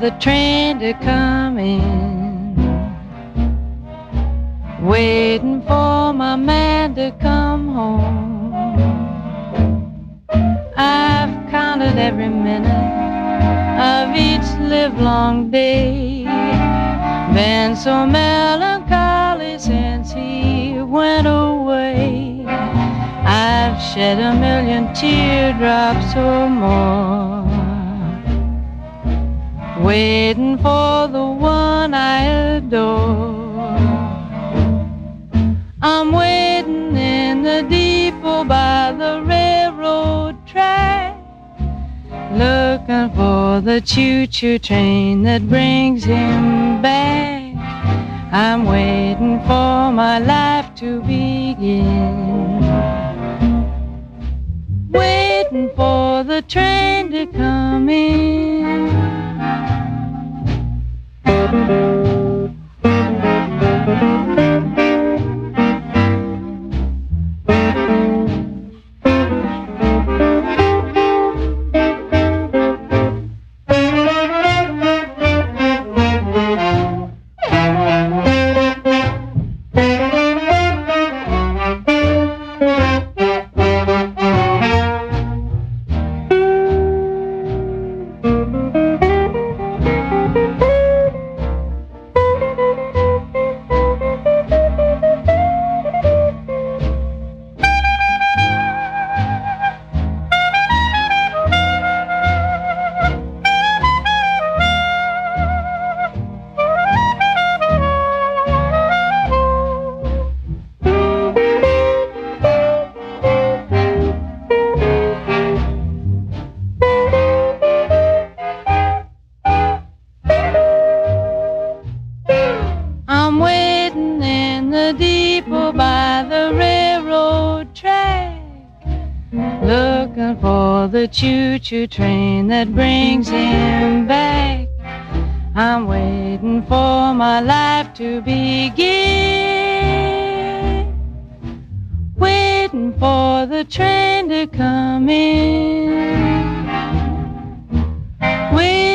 the train to come in, waiting for my man to come home. I've counted every minute of each livelong day, been so melancholy since he went away. I've shed a million teardrops or more, waiting for the one I adore. I'm waiting in the depot by the railroad track, looking for the choo-choo train that brings him back. I'm waiting for my life to begin, waiting for the train to come in. I'm waiting in the depot by the railroad track, looking for the choo-choo train that brings him back. I'm waiting for my life to begin, waiting for the train to come in, waiting